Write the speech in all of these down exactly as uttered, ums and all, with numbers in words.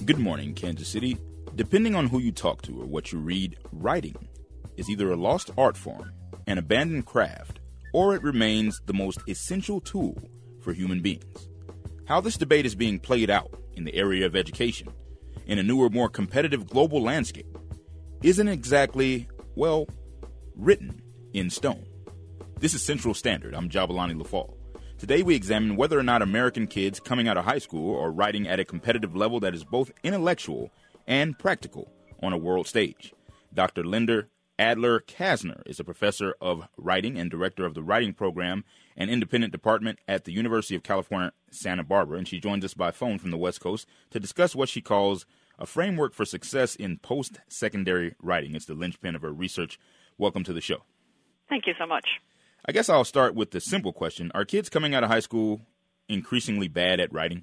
Good morning, Kansas City. Depending on who you talk to or what you read, writing is either a lost art form, an abandoned craft, or it remains the most essential tool for human beings. How this debate is being played out in the area of education in a newer, more competitive global landscape isn't exactly, well, written in stone. This is Central Standard. I'm Jabalani Lafall. Today we examine whether or not American kids coming out of high school are writing at a competitive level that is both intellectual and practical on a world stage. Doctor Linda Adler-Kasner is a professor of writing and director of the writing program and independent department at the University of California, Santa Barbara, and she joins us by phone from the West Coast to discuss what she calls a framework for success in post-secondary writing. It's the linchpin of her research. Welcome to the show. Thank you so much. I guess I'll start with the simple question. Are kids coming out of high school increasingly bad at writing?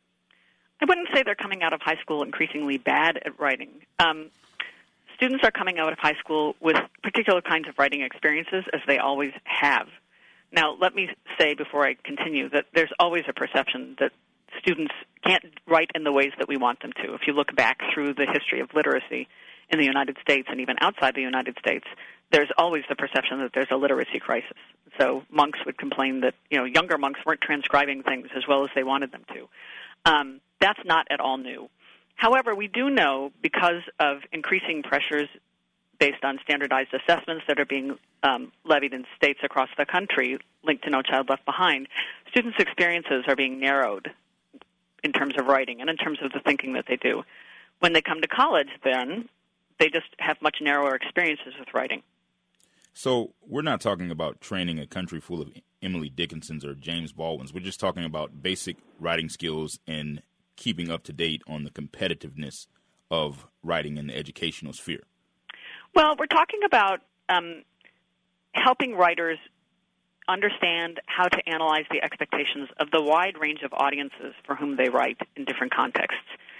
I wouldn't say they're coming out of high school increasingly bad at writing. Um, students are coming out of high school with particular kinds of writing experiences, as they always have. Now, let me say before I continue that there's always a perception that students can't write in the ways that we want them to. If you look back through the history of literacy in the United States and even outside the United States, there's always the perception that there's a literacy crisis. So monks would complain that, you know, younger monks weren't transcribing things as well as they wanted them to. Um, that's not at all new. However, we do know, because of increasing pressures based on standardized assessments that are being um, levied in states across the country linked to No Child Left Behind, students' experiences are being narrowed in terms of writing and in terms of the thinking that they do. When they come to college, then, they just have much narrower experiences with writing. So we're not talking about training a country full of Emily Dickinsons or James Baldwins. We're just talking about basic writing skills and keeping up to date on the competitiveness of writing in the educational sphere. Well, we're talking about um, helping writers understand how to analyze the expectations of the wide range of audiences for whom they write in different contexts.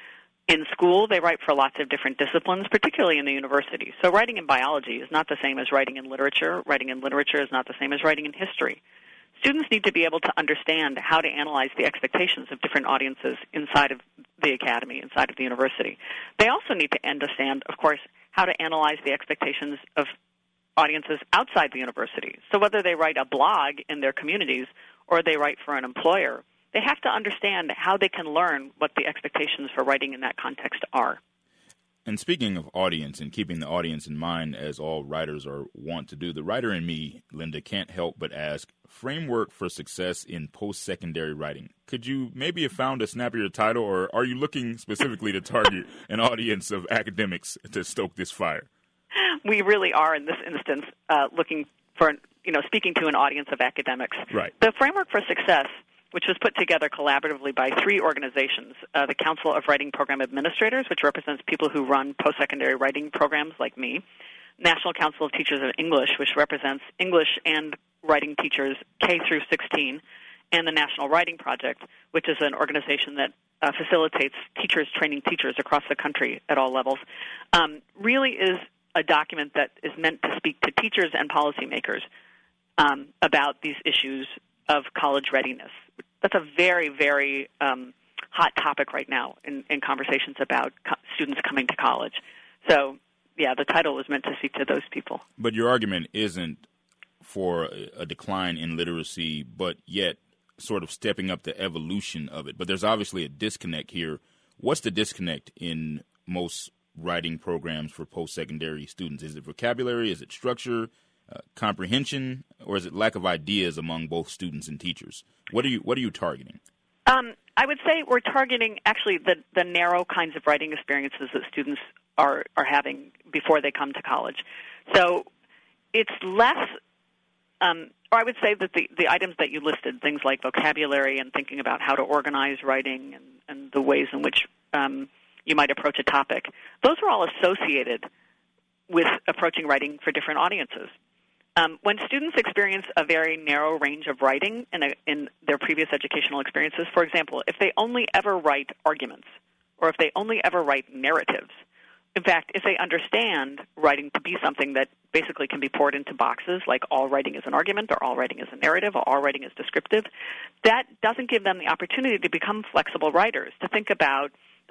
In school, they write for lots of different disciplines, particularly in the university. So writing in biology is not the same as writing in literature. Writing in literature is not the same as writing in history. Students need to be able to understand how to analyze the expectations of different audiences inside of the academy, inside of the university. They also need to understand, of course, how to analyze the expectations of audiences outside the university. So whether they write a blog in their communities or they write for an employer, they have to understand how they can learn what the expectations for writing in that context are. And speaking of audience and keeping the audience in mind, as all writers are wont to do, the writer in me, Linda, can't help but ask, framework for success in post-secondary writing. Could you maybe have found a snappier title, or are you looking specifically to target an audience of academics to stoke this fire? We really are, in this instance, uh, looking for, you know, speaking to an audience of academics. Right. The framework for success, which was put together collaboratively by three organizations, uh, the Council of Writing Program Administrators, which represents people who run post-secondary writing programs like me, National Council of Teachers of English, which represents English and writing teachers K through sixteen, and the National Writing Project, which is an organization that uh, facilitates teachers training teachers across the country at all levels, um, really is a document that is meant to speak to teachers and policymakers um, about these issues of college readiness. That's a very, very um, hot topic right now in, in conversations about co- students coming to college. So, yeah, the title was meant to speak to those people. But your argument isn't for a decline in literacy, but yet sort of stepping up the evolution of it. But there's obviously a disconnect here. What's the disconnect in most writing programs for post-secondary students? Is it vocabulary? Is it structure? Uh, comprehension, or is it lack of ideas among both students and teachers? What are you What are you targeting? Um, I would say we're targeting actually the, the narrow kinds of writing experiences that students are, are having before they come to college. So it's less, um, or I would say that the, the items that you listed, things like vocabulary and thinking about how to organize writing and, and the ways in which um, you might approach a topic, those are all associated with approaching writing for different audiences. Um, when students experience a very narrow range of writing in, a, in their previous educational experiences, for example, if they only ever write arguments or if they only ever write narratives, in fact, if they understand writing to be something that basically can be poured into boxes, like all writing is an argument or all writing is a narrative or all writing is descriptive, that doesn't give them the opportunity to become flexible writers, to think about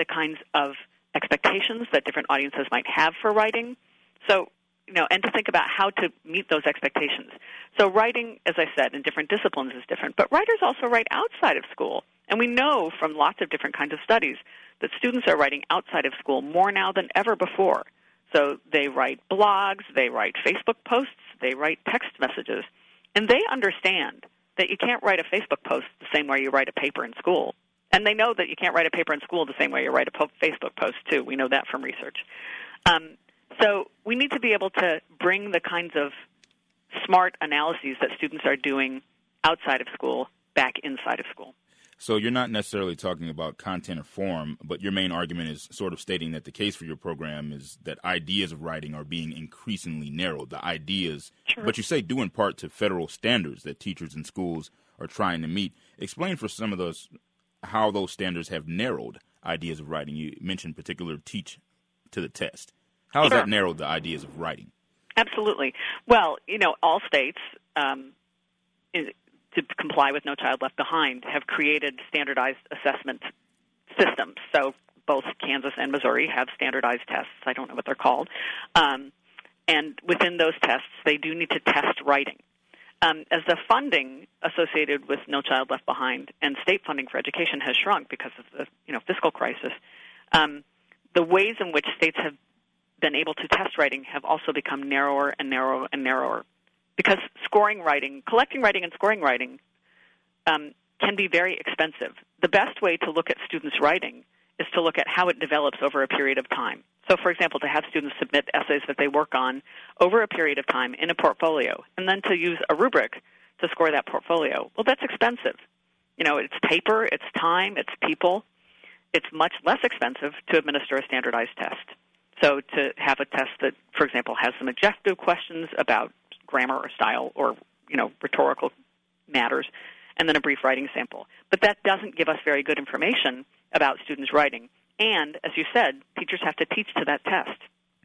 the kinds of expectations that different audiences might have for writing. So, you know, and to think about how to meet those expectations. So writing, as I said, in different disciplines is different, but writers also write outside of school. And we know from lots of different kinds of studies that students are writing outside of school more now than ever before. So they write blogs, they write Facebook posts, they write text messages, and they understand that you can't write a Facebook post the same way you write a paper in school. And they know that you can't write a paper in school the same way you write a po- Facebook post, too. We know that from research. Um, so we need to be able to bring the kinds of smart analyses that students are doing outside of school back inside of school. So you're not necessarily talking about content or form, but your main argument is sort of stating that the case for your program is that ideas of writing are being increasingly narrowed. The ideas, sure. But you say due in part to federal standards that teachers and schools are trying to meet. Explain for some of those how those standards have narrowed ideas of writing. You mentioned particular teach to the test. How has sure. that narrowed the ideas of writing? Absolutely. Well, you know, all states um, in, to comply with No Child Left Behind have created standardized assessment systems. So both Kansas and Missouri have standardized tests. I don't know what they're called. Um, and within those tests, they do need to test writing. Um, as the funding associated with No Child Left Behind and state funding for education has shrunk because of the you know fiscal crisis, um, the ways in which states have been able to test writing have also become narrower and narrower and narrower. Because scoring writing, collecting writing and scoring writing um, can be very expensive. The best way to look at students' writing is to look at how it develops over a period of time. So, for example, to have students submit essays that they work on over a period of time in a portfolio, and then to use a rubric to score that portfolio. Well, that's expensive. You know, it's paper, it's time, it's people. It's much less expensive to administer a standardized test. So to have a test that, for example, has some objective questions about grammar or style or, you know, rhetorical matters, and then a brief writing sample. But that doesn't give us very good information about students' writing. And, as you said, teachers have to teach to that test.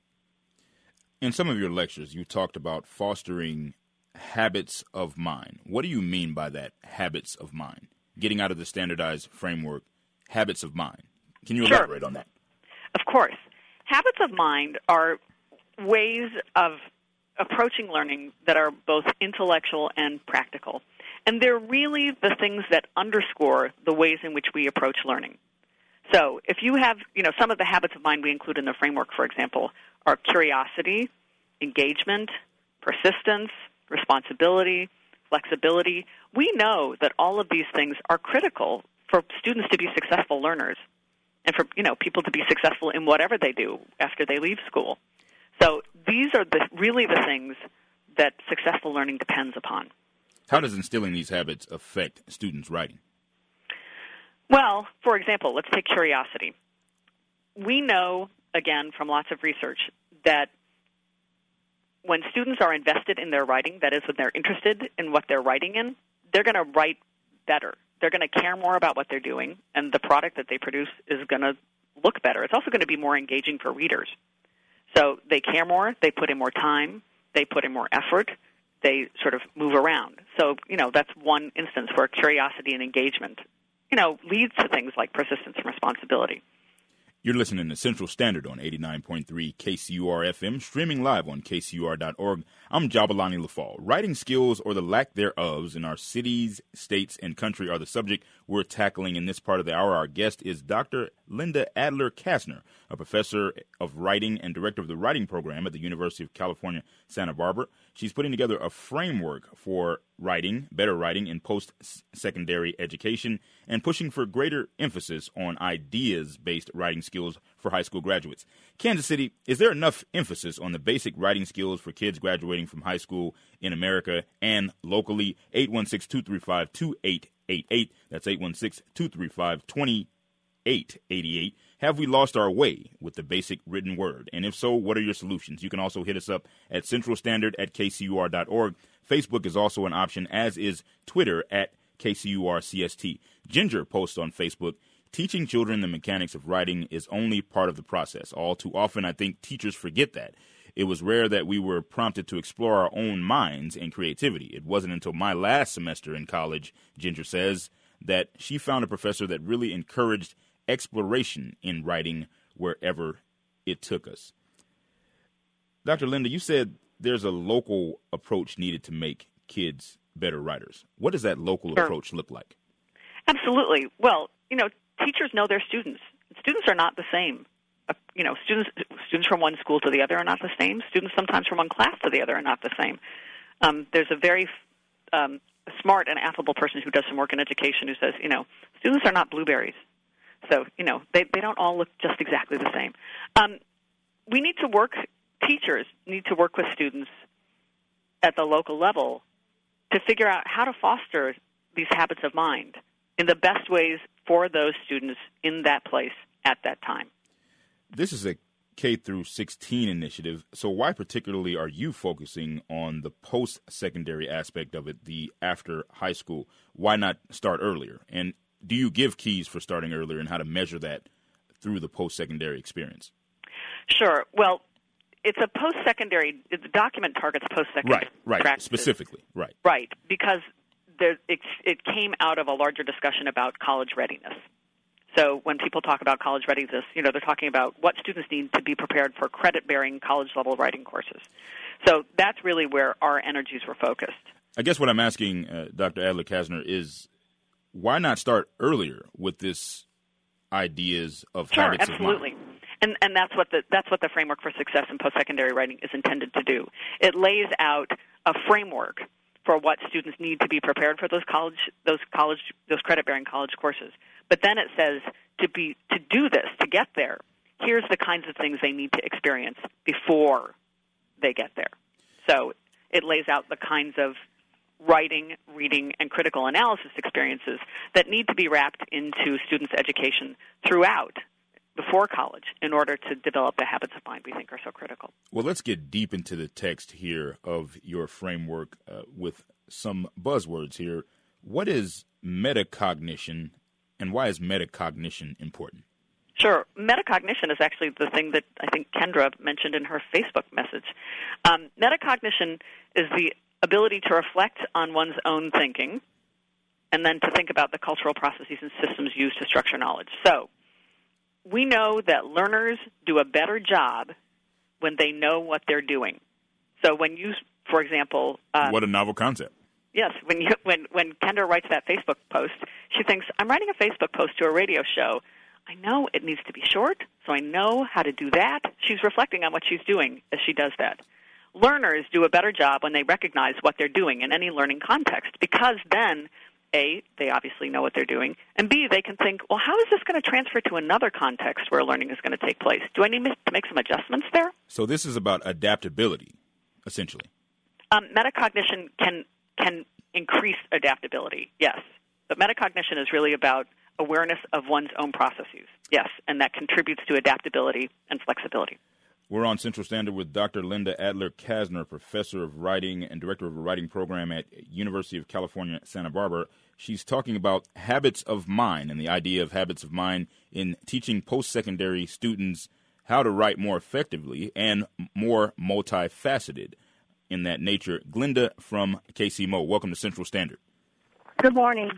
In some of your lectures, you talked about fostering habits of mind. What do you mean by that, habits of mind? Getting out of the standardized framework, habits of mind. Can you Sure. elaborate on that? Of course. Habits of mind are ways of approaching learning that are both intellectual and practical. And they're really the things that underscore the ways in which we approach learning. So if you have, you know, some of the habits of mind we include in the framework, for example, are curiosity, engagement, persistence, responsibility, flexibility. We know that all of these things are critical for students to be successful learners and for, you know, people to be successful in whatever they do after they leave school. So these are the, really the things that successful learning depends upon. How does instilling these habits affect students' writing? Well, for example, let's take curiosity. We know, again, from lots of research, that when students are invested in their writing, that is, when they're interested in what they're writing in, they're going to write better. They're going to care more about what they're doing, and the product that they produce is going to look better. It's also going to be more engaging for readers. So they care more, they put in more time, they put in more effort, they sort of move around. So, you know, that's one instance where curiosity and engagement, you know, leads to things like persistence and responsibility. You're listening to Central Standard on eighty-nine point three K C U R F M, streaming live on K C U R dot org. I'm Jabalani Lafall. Writing skills, or the lack thereof, in our cities, states, and country are the subject we're tackling in this part of the hour. Our guest is Doctor Linda Adler-Kastner, a professor of writing and director of the writing program at the University of California, Santa Barbara. She's putting together a framework for writing, better writing in post-secondary education, and pushing for greater emphasis on ideas-based writing skills for high school graduates. Kansas City, is there enough emphasis on the basic writing skills for kids graduating from high school in America and locally? eight one six, two three five, two eight eight eight. That's eight one six, two three five, two eight eight eight. Have we lost our way with the basic written word? And if so, what are your solutions? You can also hit us up at Central Standard at K C U R dot org. Facebook is also an option, as is Twitter at K C U R C S T. Ginger posts on Facebook, teaching children the mechanics of writing is only part of the process. All too often, I think teachers forget that. It was rare that we were prompted to explore our own minds and creativity. It wasn't until my last semester in college, Ginger says, that she found a professor that really encouraged exploration in writing wherever it took us. Doctor Linda, you said there's a local approach needed to make kids better writers. What does that local Sure. approach look like? Absolutely. Well, you know, teachers know their students. Students are not the same. Uh, you know, students students from one school to the other are not the same. Students sometimes from one class to the other are not the same. Um, there's a very um, smart and affable person who does some work in education who says, you know, students are not blueberries. So, you know, they, they don't all look just exactly the same. Um, we need to work, teachers need to work with students at the local level to figure out how to foster these habits of mind in the best ways for those students in that place at that time. This is a K through sixteen initiative, so why particularly are you focusing on the post-secondary aspect of it, the after high school? Why not start earlier? And do you give keys for starting earlier and how to measure that through the post-secondary experience? Sure. Well, it's a post-secondary, the document targets post-secondary Right, right, practices. specifically, right. Right, because there, it's, it came out of a larger discussion about college readiness. So when people talk about college readiness, you know, they're talking about what students need to be prepared for credit-bearing college-level writing courses. So that's really where our energies were focused. I guess what I'm asking, uh, Doctor Adler-Kasner, is why not start earlier with this ideas of Sure, habits absolutely. of mind? And and that's what the that's what the framework for success in post-secondary writing is intended to do. It lays out a framework for what students need to be prepared for those college those college those credit-bearing college courses. But then it says to be to do this, to get there, here's the kinds of things they need to experience before they get there. So it lays out the kinds of writing, reading, and critical analysis experiences that need to be wrapped into students' education throughout, before college, in order to develop the habits of mind we think are so critical. Well, let's get deep into the text here of your framework uh, with some buzzwords here. What is metacognition, and why is metacognition important? Sure. Metacognition is actually the thing that I think Kendra mentioned in her Facebook message. Um, metacognition is the ability to reflect on one's own thinking and then to think about the cultural processes and systems used to structure knowledge. So we know that learners do a better job when they know what they're doing. So when you, for example... Uh, what a novel concept. Yes, when, you, when, when Kendra writes that Facebook post, she thinks, I'm writing a Facebook post to a radio show. I know it needs to be short, so I know how to do that. She's reflecting on what she's doing as she does that. Learners do a better job when they recognize what they're doing in any learning context, because then, A, they obviously know what they're doing, and B, they can think, well, how is this going to transfer to another context where learning is going to take place? Do I need to make some adjustments there? So this is about adaptability, essentially. Um, metacognition can can increase adaptability, yes. But metacognition is really about awareness of one's own processes, yes, and that contributes to adaptability and flexibility. We're on Central Standard with Doctor Linda Adler-Kasner, professor of writing and director of a writing program at University of California, Santa Barbara. She's talking about habits of mind and the idea of habits of mind in teaching post-secondary students how to write more effectively and more multifaceted in that nature. Glinda from K C M O, welcome to Central Standard. Good morning.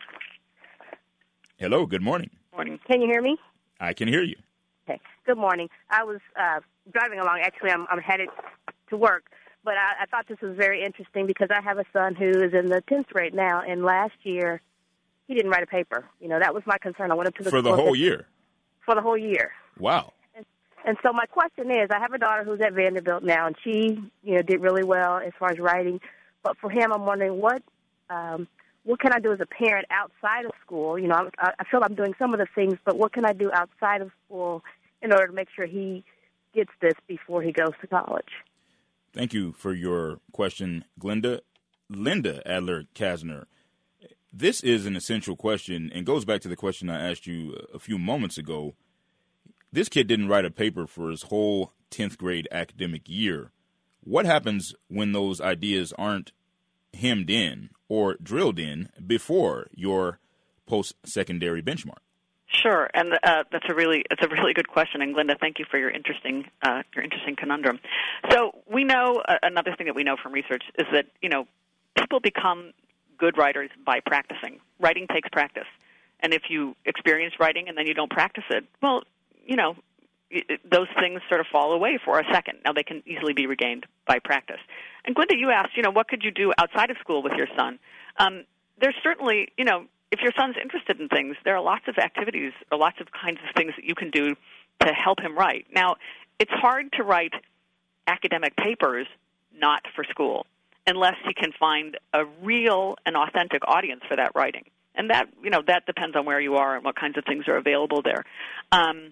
Hello, good morning. Morning. Can you hear me? I can hear you. Okay. Good morning. I was uh, driving along. Actually, I'm, I'm headed to work, but I, I thought this was very interesting because I have a son who is in the tenth grade now, and last year he didn't write a paper. You know, that was my concern. I went up to the For the school whole year? For the whole year. Wow. And, and so my question is, I have a daughter who's at Vanderbilt now, and she, you know, did really well as far as writing. But for him, I'm wondering what um, what can I do as a parent outside of school? You know, I, I feel I'm doing some of the things, but what can I do outside of school in order to make sure he gets this before he goes to college? Thank you for your question, Glinda. Linda Adler-Kasner, this is an essential question and goes back to the question I asked you a few moments ago. This kid didn't write a paper for his whole tenth grade academic year. What happens when those ideas aren't hemmed in or drilled in before your post-secondary benchmark? Sure, and uh, that's a really it's a really good question. And Glinda, thank you for your interesting uh, your interesting conundrum. So we know uh, another thing that we know from research is that you know people become good writers by practicing. Writing takes practice, And if you experience writing and then you don't practice it, well, you know, those things sort of fall away for a second. Now, they can easily be regained by practice. And Glinda, you asked, you know, what could you do outside of school with your son? Um, there's certainly, you know, if your son's interested in things, there are lots of activities or lots of kinds of things that you can do to help him write. Now, it's hard to write academic papers not for school unless he can find a real and authentic audience for that writing. And that, you know, that depends on where you are and what kinds of things are available there. Um,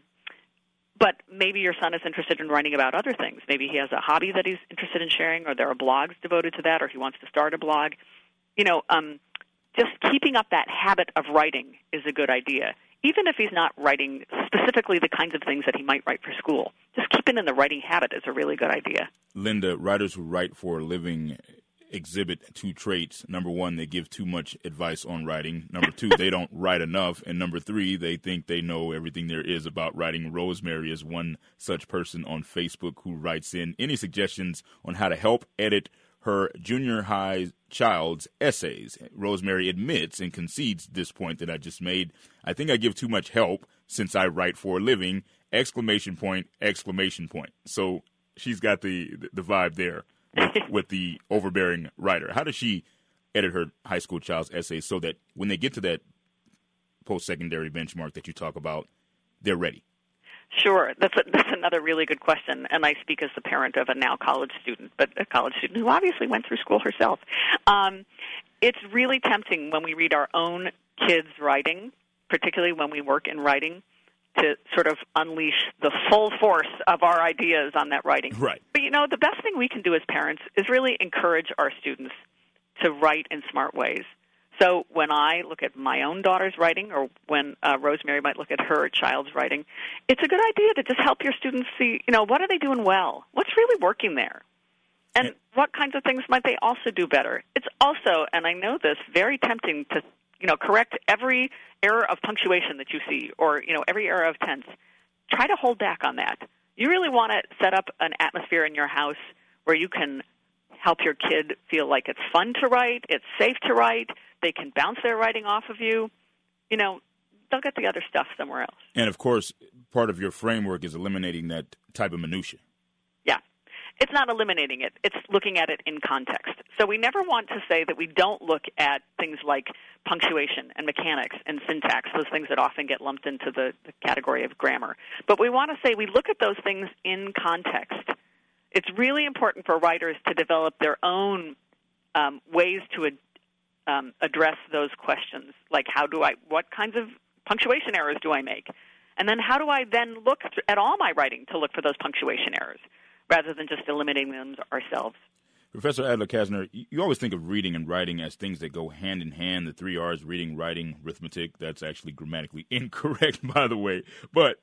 but maybe your son is interested in writing about other things. Maybe he has a hobby that he's interested in sharing, or there are blogs devoted to that, or he wants to start a blog. You know, um, just keeping up that habit of writing is a good idea, even if he's not writing specifically the kinds of things that he might write for school. Just keeping in the writing habit is a really good idea. Linda, writers who write for a living exhibit two traits. Number one, they give too much advice on writing. Number two, they don't write enough. And number three, they think they know everything there is about writing. Rosemary is one such person on Facebook who writes in any suggestions on how to help edit her junior high child's essays. Rosemary admits and concedes this point that I just made. I think I give too much help since I write for a living, exclamation point, exclamation point. So she's got the the vibe there with, with the overbearing writer. How does she edit her high school child's essays so that when they get to that post-secondary benchmark that you talk about, they're ready? Sure. That's a, that's another really good question, and I speak as the parent of a now college student, but a college student who obviously went through school herself. Um, it's really tempting when we read our own kids' writing, particularly when we work in writing, to sort of unleash the full force of our ideas on that writing. Right. But, you know, the best thing we can do as parents is really encourage our students to write in smart ways. So when I look at my own daughter's writing, or when uh, Rosemary might look at her child's writing, it's a good idea to just help your students see, you know, what are they doing well? What's really working there? And what kinds of things might they also do better? It's also, and I know this, very tempting to, you know, correct every error of punctuation that you see, or, you know, every error of tense. Try to hold back on that. You really want to set up an atmosphere in your house where you can help your kid feel like it's fun to write, it's safe to write, they can bounce their writing off of you. You know, they'll get the other stuff somewhere else. And, of course, part of your framework is eliminating that type of minutia. Yeah. It's not eliminating it. It's looking at it in context. So we never want to say that we don't look at things like punctuation and mechanics and syntax, those things that often get lumped into the, the category of grammar. But we want to say we look at those things in context. It's really important for writers to develop their own um, ways to ad- um, address those questions, like how do I, what kinds of punctuation errors do I make? And then how do I then look th- at all my writing to look for those punctuation errors, rather than just eliminating them ourselves. Professor Adler-Kasner, you always think of reading and writing as things that go hand in hand, the three R's, reading, writing, arithmetic. That's actually grammatically incorrect, by the way. But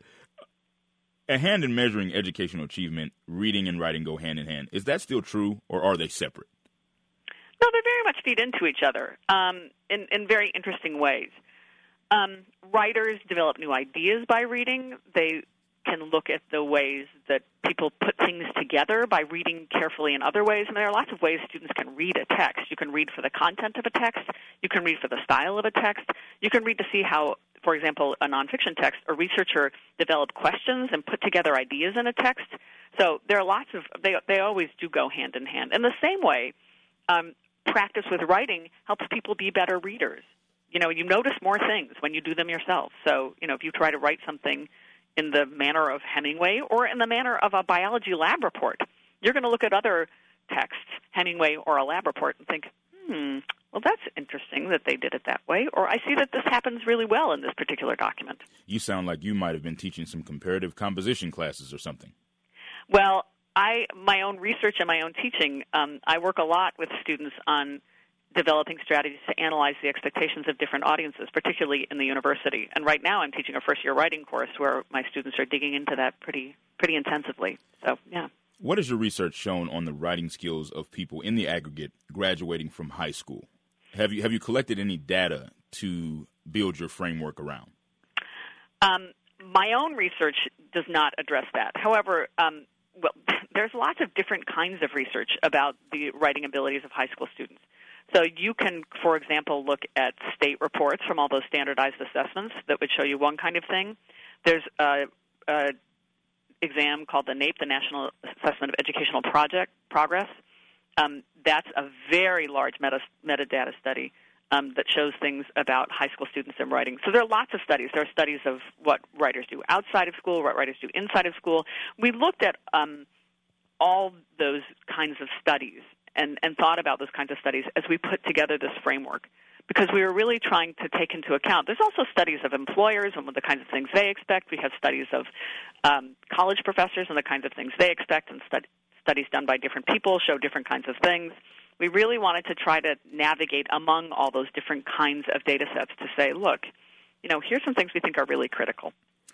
a hand in measuring educational achievement, reading and writing go hand in hand. Is that still true, or are they separate? No, they very much feed into each other um, in, in very interesting ways. Um, writers develop new ideas by reading. They can look at the ways that people put things together by reading carefully in other ways. And there are lots of ways students can read a text. You can read for the content of a text. You can read for the style of a text. You can read to see how, for example, a nonfiction text, a researcher developed questions and put together ideas in a text. So there are lots of, they, they always do go hand in hand. In the same way, um, practice with writing helps people be better readers. You know, you notice more things when you do them yourself. So, you know, if you try to write something in the manner of Hemingway or in the manner of a biology lab report, you're going to look at other texts, Hemingway or a lab report, and think, hmm, well, that's interesting that they did it that way, or I see that this happens really well in this particular document. You sound like you might have been teaching some comparative composition classes or something. Well, I my own research and my own teaching, um, I work a lot with students on developing strategies to analyze the expectations of different audiences, particularly in the university. And right now I'm teaching a first-year writing course where my students are digging into that pretty pretty intensively. So, yeah. What has your research shown on the writing skills of people in the aggregate graduating from high school? Have you have you collected any data to build your framework around? Um, my own research does not address that. However, um, well, there's lots of different kinds of research about the writing abilities of high school students. So you can, for example, look at state reports from all those standardized assessments that would show you one kind of thing. There's a, a exam called the NAEP, the National Assessment of Educational Project Progress. Um, that's a very large meta, metadata study um, that shows things about high school students and writing. So there are lots of studies. There are studies of what writers do outside of school, what writers do inside of school. We looked at um, all those kinds of studies and, and thought about those kinds of studies as we put together this framework, because we were really trying to take into account. There's also studies of employers and what the kinds of things they expect. We have studies of um, college professors and the kinds of things they expect, and stud- studies done by different people show different kinds of things. We really wanted to try to navigate among all those different kinds of data sets to say, look, you know, here's some things we think are really critical.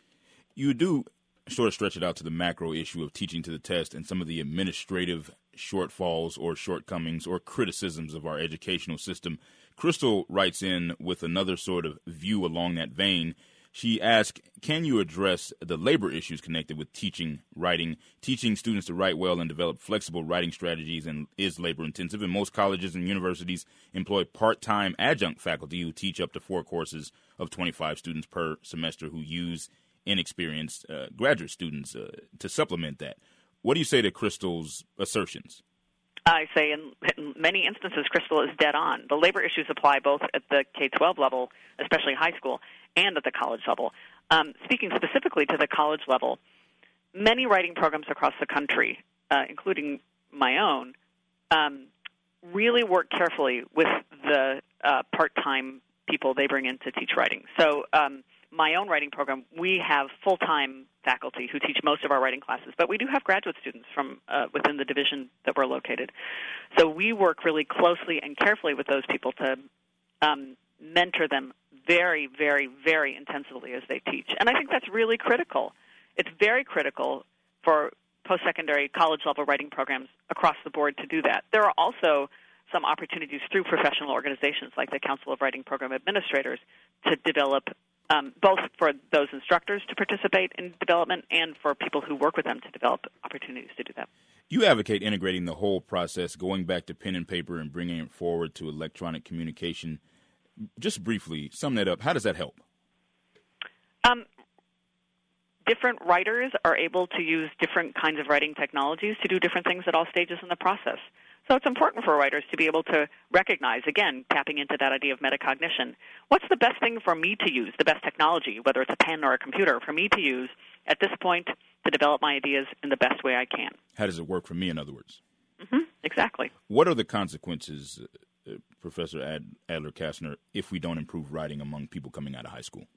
You do sort of stretch it out to the macro issue of teaching to the test and some of the administrative shortfalls or shortcomings or criticisms of our educational system. Crystal writes in with another sort of view along that vein. She asks, can you address the labor issues connected with teaching writing? Teaching students to write well and develop flexible writing strategies and is labor intensive, and most colleges and universities employ part-time adjunct faculty who teach up to four courses of twenty-five students per semester who use inexperienced uh, graduate students uh, to supplement that. What do you say to Crystal's assertions? I say in, in many instances, Crystal is dead on. The labor issues apply both at the K twelve level, especially high school, and at the college level. Um, speaking specifically to the college level, many writing programs across the country, uh, including my own, um, really work carefully with the uh, part-time people they bring in to teach writing. So um, my own writing program, we have full-time faculty who teach most of our writing classes, but we do have graduate students from uh, within the division that we're located. So we work really closely and carefully with those people to um, mentor them very, very, very intensively as they teach. And I think that's really critical. It's very critical for post-secondary college-level writing programs across the board to do that. There are also some opportunities through professional organizations like the Council of Writing Program Administrators to develop Um, both for those instructors to participate in development and for people who work with them to develop opportunities to do that. You advocate integrating the whole process, going back to pen and paper and bringing it forward to electronic communication. Just briefly, sum that up. How does that help? Um, different writers are able to use different kinds of writing technologies to do different things at all stages in the process. So it's important for writers to be able to recognize, again, tapping into that idea of metacognition, what's the best thing for me to use, the best technology, whether it's a pen or a computer, for me to use at this point to develop my ideas in the best way I can. How does it work for me, in other words? Mm-hmm, exactly. What are the consequences, uh, Professor Ad- Adler-Kastner, if we don't improve writing among people coming out of high school?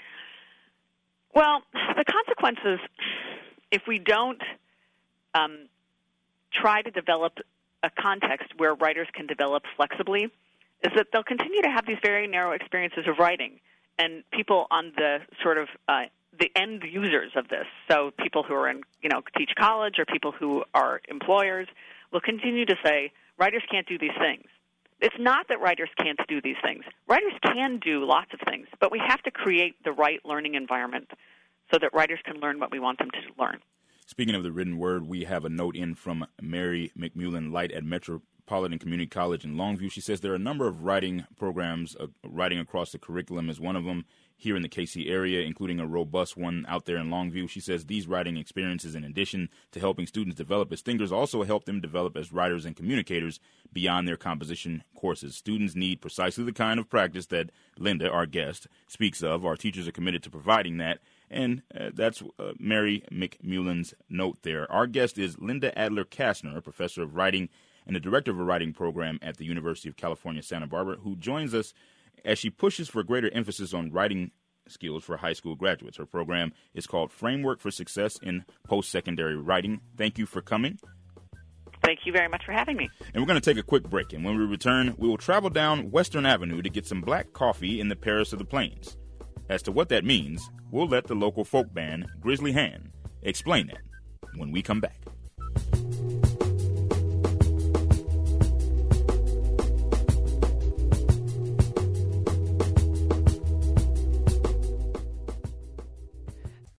Well, the consequences, if we don't um, try to develop a context where writers can develop flexibly, is that they'll continue to have these very narrow experiences of writing. And people on the sort of uh, the end users of this, so people who are in, you know, teach college or people who are employers, will continue to say, writers can't do these things. It's not that writers can't do these things. Writers can do lots of things, but we have to create the right learning environment so that writers can learn what we want them to learn. Speaking of the written word, we have a note in from Mary McMullen Light at Metropolitan Community College in Longview. She says there are a number of writing programs, uh, writing across the curriculum is one of them here in the K C area, including a robust one out there in Longview. She says these writing experiences, in addition to helping students develop as thinkers, also help them develop as writers and communicators beyond their composition courses. Students need precisely the kind of practice that Linda, our guest, speaks of. Our teachers are committed to providing that. And uh, that's uh, Mary McMullen's note there. Our guest is Linda Adler-Kastner, a professor of writing and the director of a writing program at the University of California, Santa Barbara, who joins us as she pushes for greater emphasis on writing skills for high school graduates. Her program is called Framework for Success in Post-Secondary Writing. Thank you for coming. Thank you very much for having me. And we're going to take a quick break. And when we return, we will travel down Western Avenue to get some black coffee in the Paris of the Plains. As to what that means, we'll let the local folk band, Grizzly Hand, explain that when we come back.